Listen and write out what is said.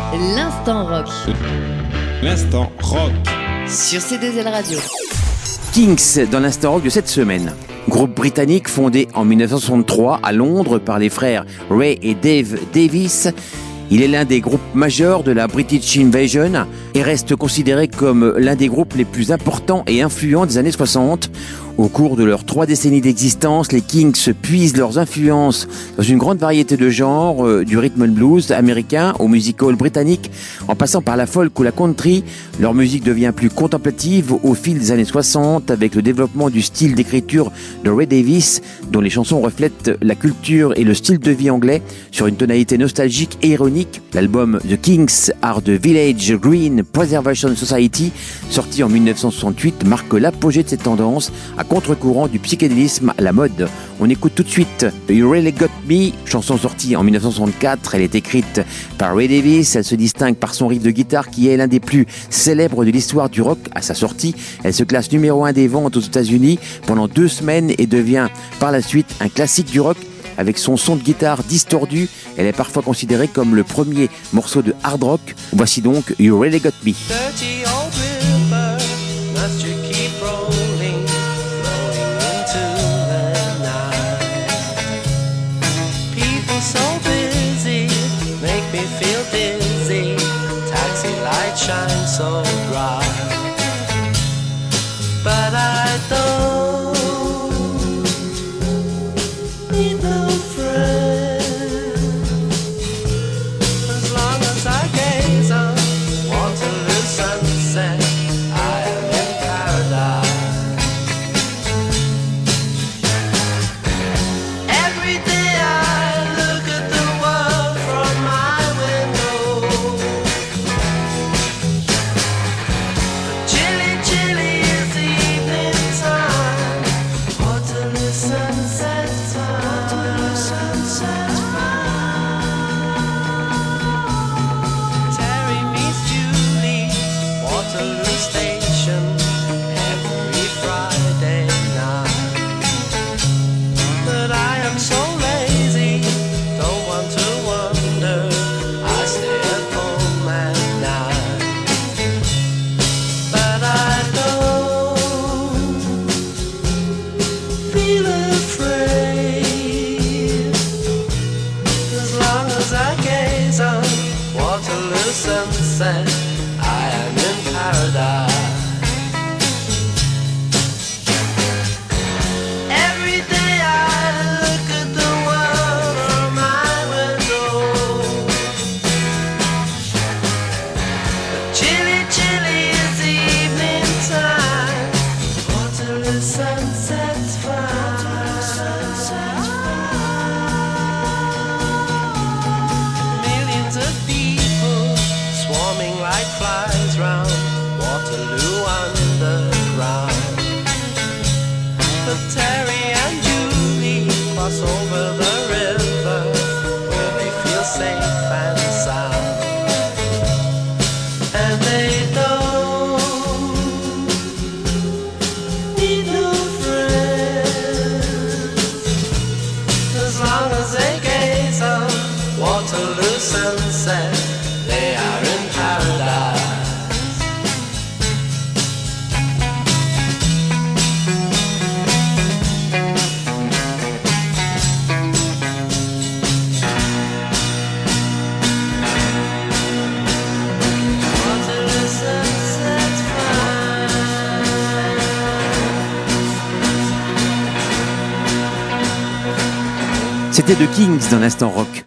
L'instant rock. L'instant rock. Sur C2L Radio. Kings dans l'instant rock de cette semaine. Groupe britannique fondé en 1963 à Londres par les frères Ray et Dave Davis. Il est l'un des groupes majeurs de la British Invasion et reste considéré comme l'un des groupes les plus importants et influents des années 60. Au cours de leurs 3 décennies d'existence, les Kings puisent leurs influences dans une grande variété de genres, du rhythm and blues américain au music-hall britannique, en passant par la folk ou la country. Leur musique devient plus contemplative au fil des années 60 avec le développement du style d'écriture de Ray Davis, dont les chansons reflètent la culture et le style de vie anglais sur une tonalité nostalgique et ironique. L'album The Kings Are the Village Green Preservation Society, sorti en 1968, marque l'apogée de cette tendance à contre-courant du psychédélisme à la mode. On écoute tout de suite You Really Got Me, chanson sortie en 1964. Elle est écrite par Ray Davis. Elle se distingue par son riff de guitare qui est l'un des plus célèbres de l'histoire du rock. À sa sortie, elle se classe numéro 1 des ventes aux États-Unis pendant 2 semaines et devient par la suite un classique du rock. Avec son son de guitare distordu, elle est parfois considérée comme le premier morceau de hard rock. Voici donc You Really Got Me. Dirty old river, must you keep rolling, flowing into the night? People so busy, make me feel dizzy. Taxi lights shine so bright, but I don't need no friend. As long as I gaze on Waterloo sunset, I am in paradise. Every day I look at the world from my window. Chilly, chilly is the evening time. Waterloo sunset time. Waterloo sunset time. Terry meets Julie, Waterloo Station, every Friday night. But I am so lazy, don't want to wander, I stay at home at night. But I don't feel afraid, as long as I gaze on Waterloo sunset, I am in paradise. Every day I look at the world from my window. But chilly, chilly is the evening time. Waterloo sunset's fine. Millions of people swarming like flies round Waterloo underground. But Terry and Julie cross over the river where they feel safe and sound. And they don't need no friends, as long as they gaze on Waterloo sunset, they are in paradise. Waterloo sunset's fine. C'était The Kings dans l'instant rock.